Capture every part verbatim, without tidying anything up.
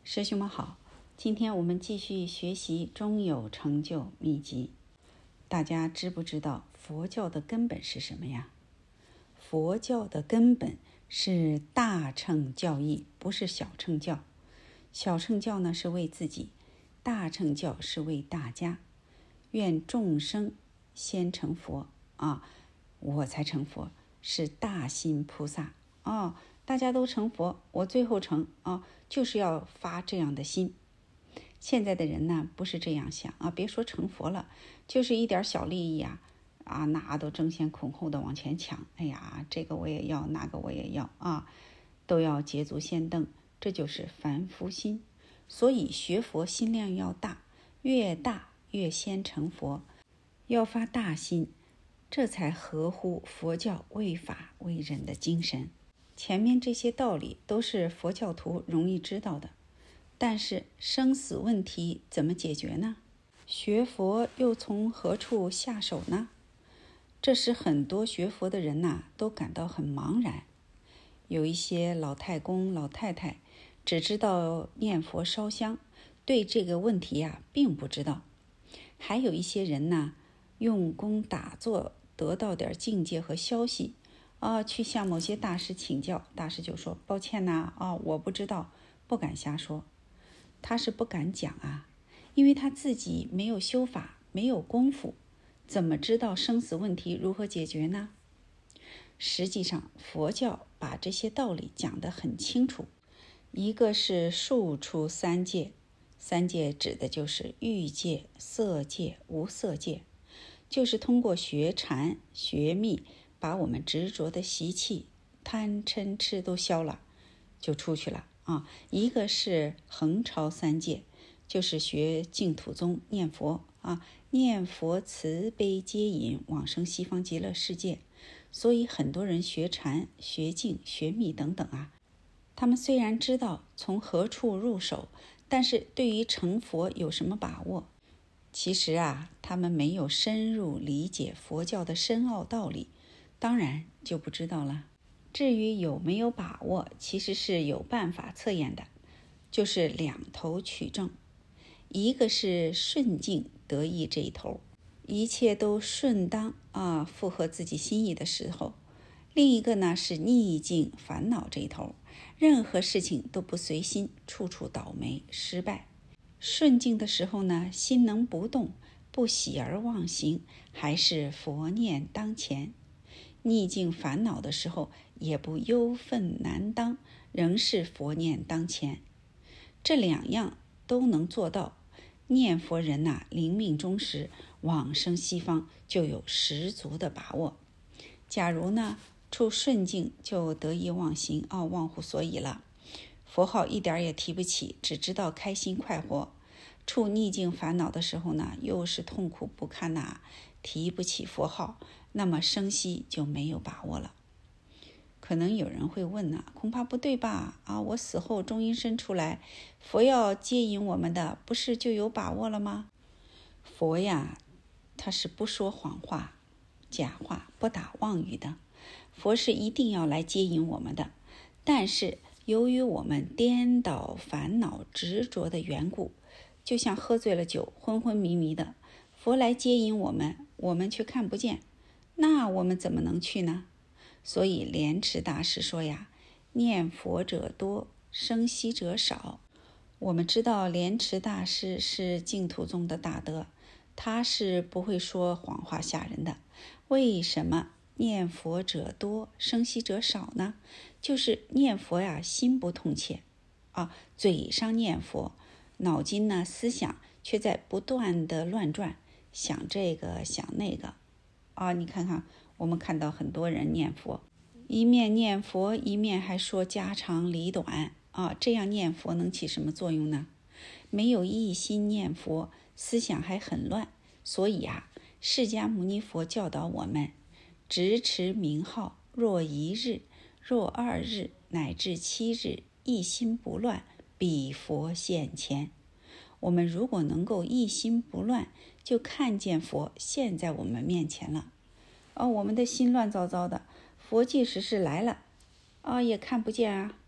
师兄们好，今天我们继续学习中有成就秘籍。大家知不知道佛教的根本是什么呀？佛教的根本是大乘教义，不是小乘教。小乘教呢是为自己，大乘教是为大家。愿众生先成佛啊，我才成佛，是大心菩萨啊。大家都成佛，我最后成啊，就是要发这样的心。现在的人呢，不是这样想啊，别说成佛了，就是一点小利益啊，啊，哪都争先恐后的往前抢。哎呀，这个我也要，那个我也要啊，都要捷足先登，这就是凡夫心。所以学佛心量要大，越大越先成佛，要发大心，这才合乎佛教为法为人的精神。前面这些道理都是佛教徒容易知道的，但是生死问题怎么解决呢？学佛又从何处下手呢？这使很多学佛的人呐、都感到很茫然。有一些老太公老太太只知道念佛烧香，对这个问题啊并不知道。还有一些人呢，用功打坐得到点境界和消息啊，去向某些大师请教，大师就说抱歉呐、啊，我不知道，不敢瞎说。他是不敢讲啊，因为他自己没有修法，没有功夫，怎么知道生死问题如何解决呢？实际上佛教把这些道理讲得很清楚。一个是数出三界，三界指的就是欲界、色界、无色界，就是通过学禅学密，把我们执着的习气贪嗔痴都消了，就出去了啊。一个是横超三界，就是学净土宗念佛啊，念佛慈悲接引往生西方极乐世界。所以很多人学禅学净学密等等啊，他们虽然知道从何处入手，但是对于成佛有什么把握？其实啊，他们没有深入理解佛教的深奥道理，当然就不知道了。至于有没有把握，其实是有办法测验的，就是两头取证。一个是顺境得意这一头，一切都顺当啊，符合自己心意的时候；另一个呢是逆境烦恼这一头，任何事情都不随心，处处倒霉失败。顺境的时候呢，心能不动，不喜而忘形，还是佛念当前；逆境烦恼的时候，也不忧愤难当，仍是佛念当前。这两样都能做到，念佛人呐、啊，临命终时往生西方就有十足的把握。假如呢处顺境就得意忘形啊、哦，忘乎所以了，佛号一点也提不起，只知道开心快活。处逆境烦恼的时候呢，又是痛苦不堪呐、啊，提不起佛号，那么生西就没有把握了。可能有人会问呢、啊，恐怕不对吧？啊，我死后中阴身出来，佛要接引我们的，不是就有把握了吗？佛呀，他是不说谎话、假话、不打妄语的。佛是一定要来接引我们的，但是由于我们颠倒烦恼执着的缘故，就像喝醉了酒昏昏迷迷的，佛来接引我们，我们却看不见，那我们怎么能去呢？所以莲池大师说呀，念佛者多，生息者少。我们知道莲池大师是净土宗的大德，他是不会说谎话吓人的。为什么念佛者多，生息者少呢？就是念佛呀，心不痛切啊，嘴上念佛，脑筋呢思想却在不断的乱转，想这个想那个啊。你看看，我们看到很多人念佛，一面念佛一面还说家长里短啊，这样念佛能起什么作用呢？没有一心念佛，思想还很乱。所以啊，释迦牟尼佛教导我们，执持名号，若一日，若二日，乃至七日，一心不乱，彼佛现前。我们如果能够一心不乱，就看见佛现在我们面前了。哦，我们的心乱糟糟的，佛即使是来了，啊、哦，也看不见啊。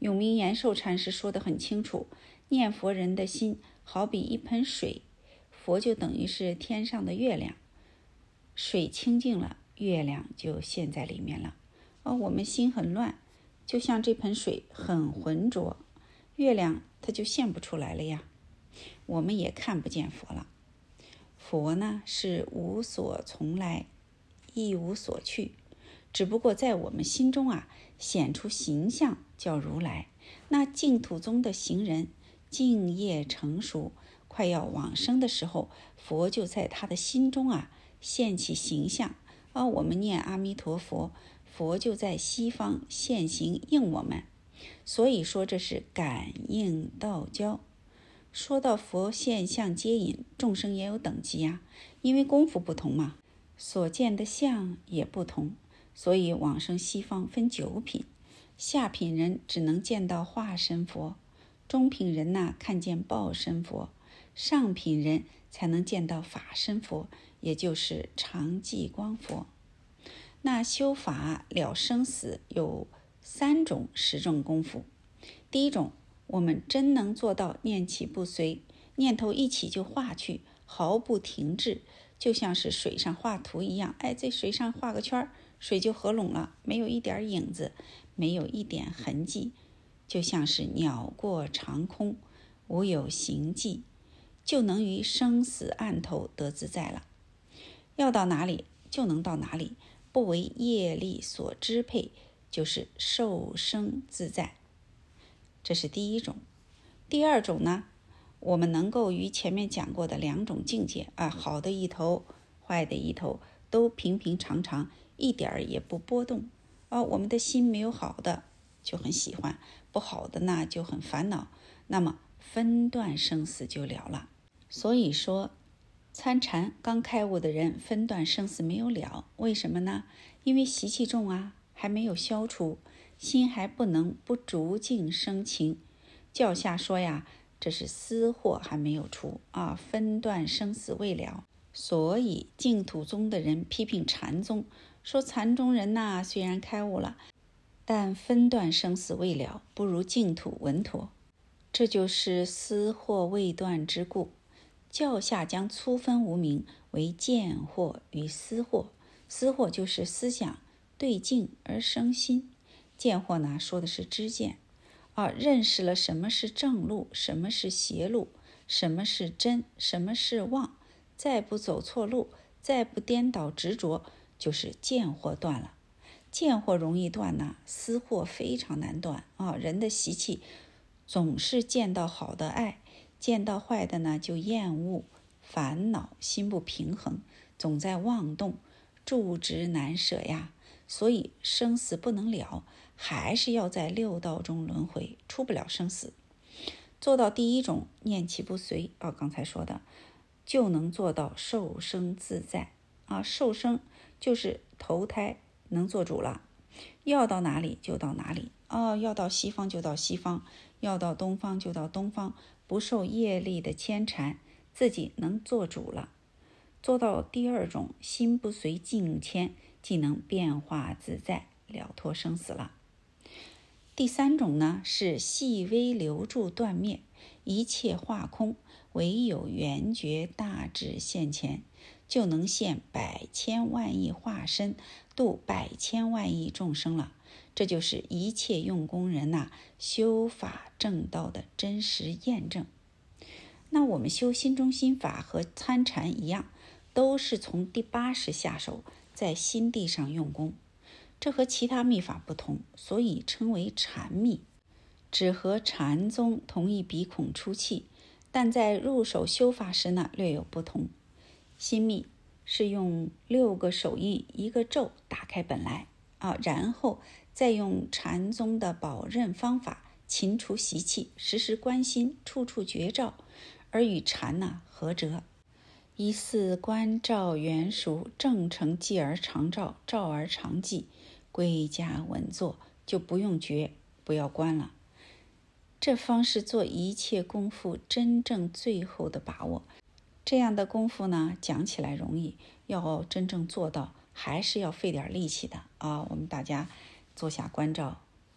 永明延寿禅师说得很清楚，念佛人的心好比一盆水，佛就等于是天上的月亮，水清净了，月亮就现在里面了。而我们心很乱，就像这盆水很浑浊，月亮它就现不出来了呀，我们也看不见佛了。佛呢是无所从来，亦无所去，只不过在我们心中啊显出形象叫如来。那净土宗的行人净业成熟，快要往生的时候，佛就在他的心中啊现起形象，而我们念阿弥陀佛，佛就在西方现形应我们。所以说这是感应道交。说到佛现象接引，众生也有等级啊，因为功夫不同嘛，所见的相也不同，所以往生西方分九品。下品人只能见到化身佛，中品人呐、啊、看见报身佛，上品人才能见到法身佛，也就是常寂光佛。那修法了生死有三种十种功夫。第一种，我们真能做到念起不随，念头一起就画去，毫不停滞，就像是水上画图一样，哎，在水上画个圈，水就合拢了，没有一点影子，没有一点痕迹，就像是鸟过长空，无有行迹，就能于生死岸头得自在了。要到哪里就能到哪里，不为业力所支配，就是受生自在。这是第一种。第二种呢，我们能够与前面讲过的两种境界啊，好的一头，坏的一头，都平平常常，一点也不波动啊。我们的心没有好的就很喜欢，不好的呢就很烦恼，那么分段生死就了了。所以说参禅刚开悟的人分段生死没有了，为什么呢？因为习气重啊，还没有消除，心还不能不逐境生情。教下说呀，这是私货还没有除啊，分段生死未了。所以净土宗的人批评禅宗，说禅宗人呐、啊、虽然开悟了，但分段生死未了，不如净土稳妥。这就是私货未断之故。教下将粗分无明为见惑与私惑，私惑就是思想对境而生心，见惑呢说的是知见啊，认识了什么是正路，什么是邪路，什么是真，什么是妄，再不走错路，再不颠倒执着，就是见惑断了。见惑容易断呢，私惑非常难断啊。人的习气总是见到好的爱，见到坏的呢就厌恶、烦恼，心不平衡，总在妄动，住执难舍呀。所以生死不能了，还是要在六道中轮回，出不了生死。做到第一种念起不随啊，刚才说的，就能做到受生自在啊。受生就是投胎能做主了，要到哪里就到哪里啊，要到西方就到西方，要到东方就到东方，不受业力的牵缠，自己能做主了。做到第二种心不随境牵，既能变化自在，了脱生死了。第三种呢是细微流注断灭，一切化空，唯有圆觉大智现前，就能现百千万亿化身，度百千万亿众生了。这就是一切用功人呐、啊、修法正道的真实验证。那我们修心中心法和参禅一样，都是从第八识下手，在心地上用功，这和其他密法不同，所以称为禅密，只和禅宗同一鼻孔出气，但在入手修法时呢略有不同。心密是用六个手印一个咒打开本来啊，然后再用禅宗的宝刃方法勤除习气，时时关心，处处觉照，而与禅呢合辙。一似观照圆熟，正成寂而常照，照而常寂，归家稳坐，就不用觉，不要观了。这方是做一切功夫真正最后的把握。这样的功夫呢，讲起来容易，要真正做到，还是要费点力气的啊。我们大家坐下观照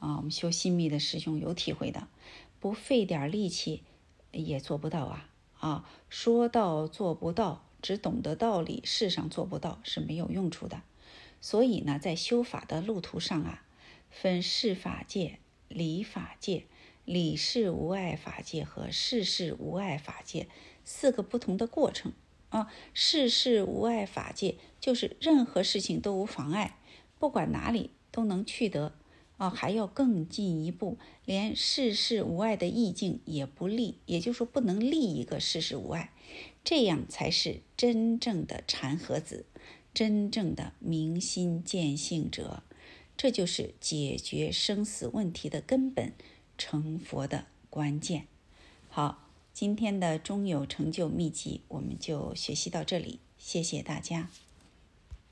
啊，我们修心密的师兄有体会的，不费点力气也做不到啊啊！说到做不到，只懂得道理，事上做不到是没有用处的。所以呢，在修法的路途上啊，分事法界、理法界、理事无碍法界和事事无碍法界四个不同的过程啊。事事无碍法界就是任何事情都无妨碍，不管哪里都能去得。啊，还要更进一步，连事事无碍的意境也不立，也就是说不能立一个事事无碍，这样才是真正的禅和子，真正的明心见性者。这就是解决生死问题的根本，成佛的关键。好，今天的中有成就秘籍我们就学习到这里，谢谢大家。